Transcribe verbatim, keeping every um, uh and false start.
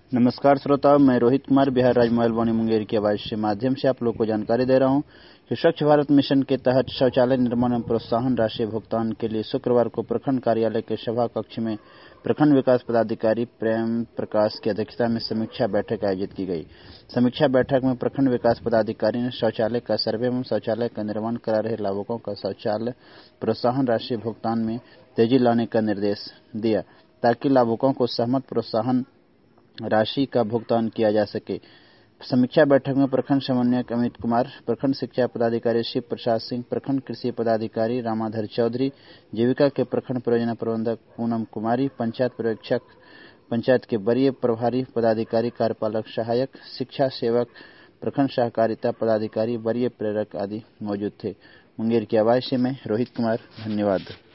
नमस्कार श्रोताओं, मैं रोहित कुमार बिहार राज्य मोबाइल वाणी मुंगेर की आवाज के माध्यम से आप लोग को जानकारी दे रहा हूं कि स्वच्छ भारत मिशन के तहत शौचालय निर्माण एवं प्रोत्साहन राशि भुगतान के लिए शुक्रवार को प्रखंड कार्यालय के सभा कक्ष में प्रखंड विकास पदाधिकारी प्रेम प्रकाश की अध्यक्षता में समीक्षा बैठक आयोजित की गई। समीक्षा बैठक में प्रखंड विकास पदाधिकारी ने शौचालय का सर्वे एवं शौचालय का निर्माण करा रहे लाभुकों का शौचालय प्रोत्साहन राशि भुगतान में तेजी लाने का निर्देश दिया ताकि लाभुकों को सहमत प्रोत्साहन राशि का भुगतान किया जा सके। समीक्षा बैठक में प्रखंड समन्वयक अमित कुमार, प्रखंड शिक्षा पदाधिकारी शिव प्रसाद सिंह, प्रखंड कृषि पदाधिकारी रामाधर चौधरी, जीविका के प्रखंड परियोजना प्रबंधक पूनम कुमारी, पंचायत पर्यवेक्षक, पंचायत के वरीय प्रभारी पदाधिकारी, कार्यपालक सहायक, शिक्षा सेवक, प्रखंड सहकारिता पदाधिकारी, वरीय प्रेरक आदि मौजूद थे। मुंगेर की आवाज से मैं रोहित कुमार, धन्यवाद।